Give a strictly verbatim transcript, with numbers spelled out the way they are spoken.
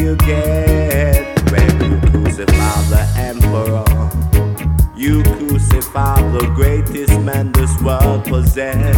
you get when you crucify the emperor? You crucify the greatest man this world possess.